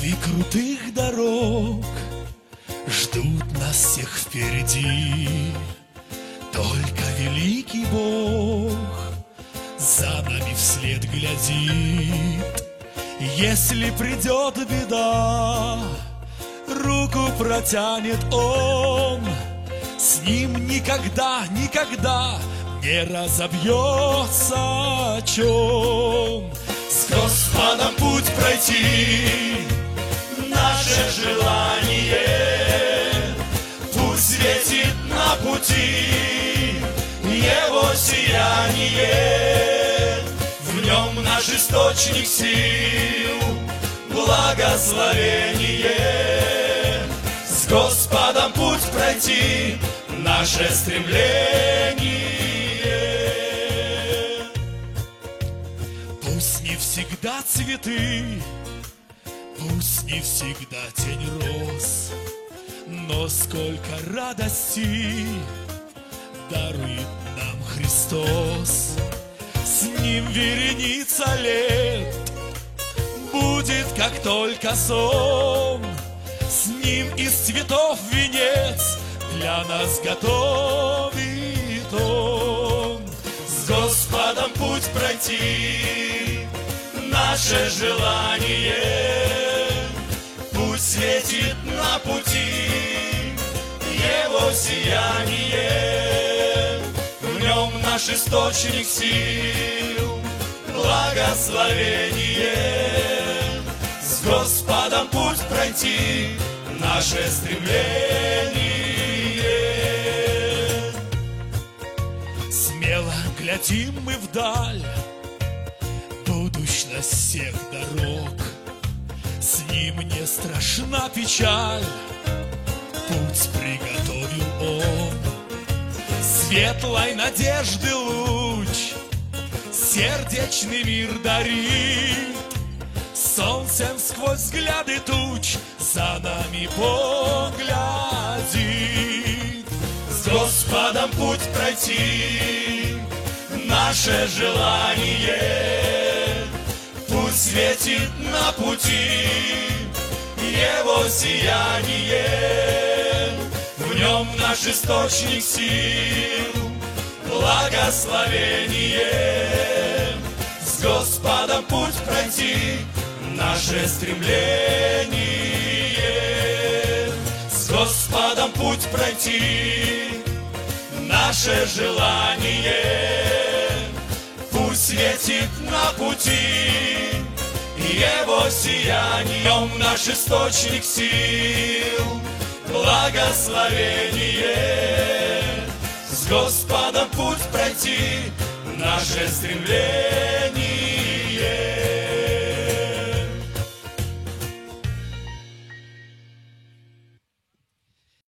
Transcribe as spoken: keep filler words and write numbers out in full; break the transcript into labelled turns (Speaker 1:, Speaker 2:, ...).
Speaker 1: Ветви крутых дорог ждут нас всех впереди. Только великий Бог за нами вслед глядит. Если придет беда, руку протянет Он. С Ним никогда, никогда не разобьется чем. С Господом путь пройти — наше желание. Пусть светит на пути Его сияние. В Нем наш источник сил, благословение. С Господом путь пройти — наше стремление. Пусть не всегда цветы, пусть не всегда тень роз, но сколько радости дарует нам Христос. С Ним вереница лет будет, как только сон. С Ним из цветов венец для нас готовит Он. С Господом путь пройти — наше желание. Пусть светит на пути Его сияние. В Нем наш источник сил, благословение. С Господом путь пройти — наше стремление. Смело глядим мы вдаль, будущность всех дорог. С Ним не страшна печаль, путь приготовил Он. Светлой надежды луч сердечный мир дарит. Солнцем сквозь взгляды туч за нами поглядит. С Господом путь пройти — наше желание. Пусть светит на пути Его сияние. В Нем наш источник сил, благословение. С Господом путь пройти — наше стремление. С Господом путь пройти — наше желание. Пусть светит на пути Его сияние. В Нем наш источник сил, благословение. С Господом путь пройти — наше стремление.